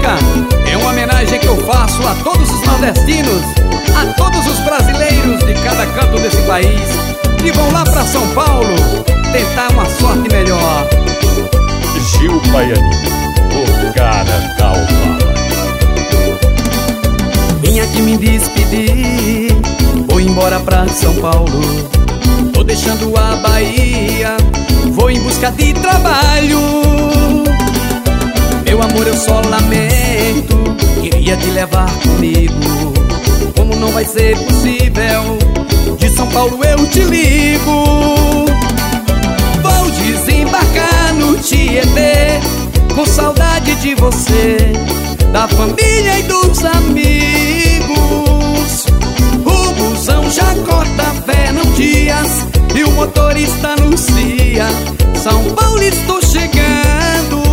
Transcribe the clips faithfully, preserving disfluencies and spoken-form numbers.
música é uma homenagem que eu faço a todos os nordestinos, a todos os brasileiros de cada canto desse país que vão lá pra São Paulo tentar uma sorte melhor. Gil Baianinho, o cara da Opala. Vim aqui me despedir, vou embora pra São Paulo. Tô deixando a Bahia, vou em busca de trabalho. Meu amor, eu só lamento, queria te levar comigo. Como não vai ser possível, de São Paulo eu te ligo. Vou desembarcar no Tietê, com saudade de você, da família e dos amigos. O busão já corta Fernão Dias e o motorista anuncia: São Paulo, estou chegando.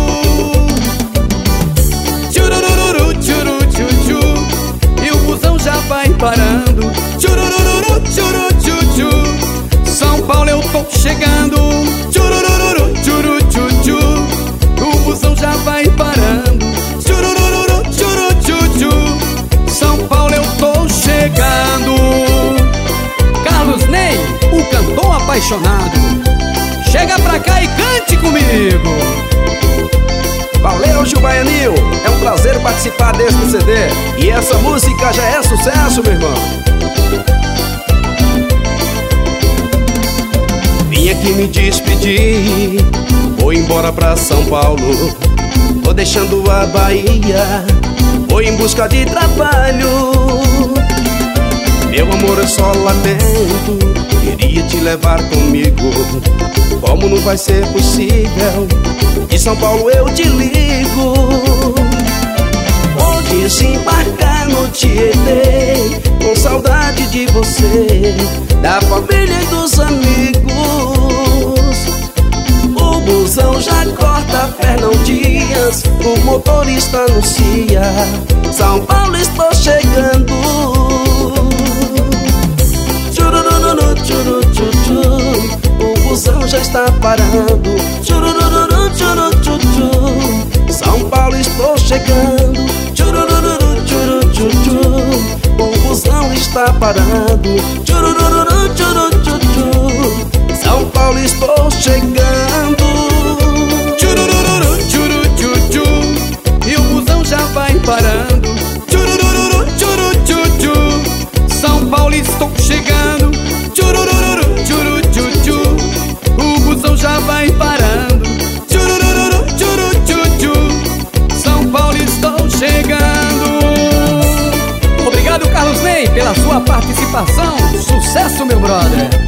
Tchurururu, tchuru, tchu, e o busão já vai parando. Tchurururu, tchuru, tchu, tchu, São Paulo, eu tô chegando. Tchurururu, tchuru, tchu, tchu, o busão já vai parando. Tchurururu, tchuru, tchu, tchu, São Paulo, eu tô chegando. Carlos Ney, o cantor apaixonado, chega pra cá e cante comigo. Valeu, Gil Baianinho, é um prazer participar deste C D. E essa música já é sucesso, meu irmão. Vim aqui me despedir, vou embora pra São Paulo. Tô deixando a Bahia, vou em busca de trabalho. Meu amor, eu só lamento, queria te levar comigo. Como não vai ser possível, de São Paulo eu te ligo. Vou desembarcar no Tietê, com saudade de você, da família e dos amigos. O busão já corta Fernão Dias, o motorista anuncia: São Paulo, estou chegando. Tchurururu, tchuru, tchu, tchu, o busão já está parando. Tchurururu, tchuru, tchu, tchu, São Paulo, estou chegando. Tchurururu, tchuru, tchu, tchu, o busão está parando. Tchurururu, tchuru, tchu, tchu, São Paulo, estou chegando. Tchurururu, tchuru, tchu, tchu, e o busão já vai parando. Tchurururu, tchuru, tchu, tchu, São Paulo, estou chegando. Tchurururu, tchuru, tchu, tchu, o busão já vai parando. Tchurururu, tchuru, tchu, tchu, São Paulo, estou chegando. Obrigado, Carlos Ney, pela sua participação. Sucesso, meu brother.